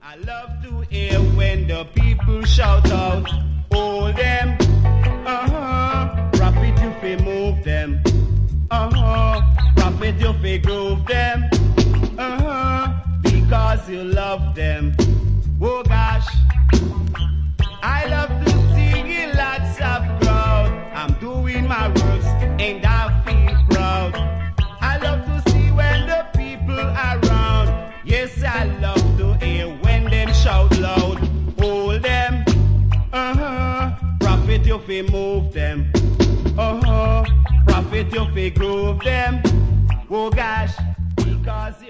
I love to hear when the people shout out, hold them, prophet you fi move them, prophet you fi groove them, because you love them. Oh gosh, I love to sing in lots of crowd. I'm doing my worst and I feel proud. I love to see when the people are around. Yes, I love to hear when them shout loud. Hold them, prophet you fi move them, prophet you fi groove them. Oh gosh, because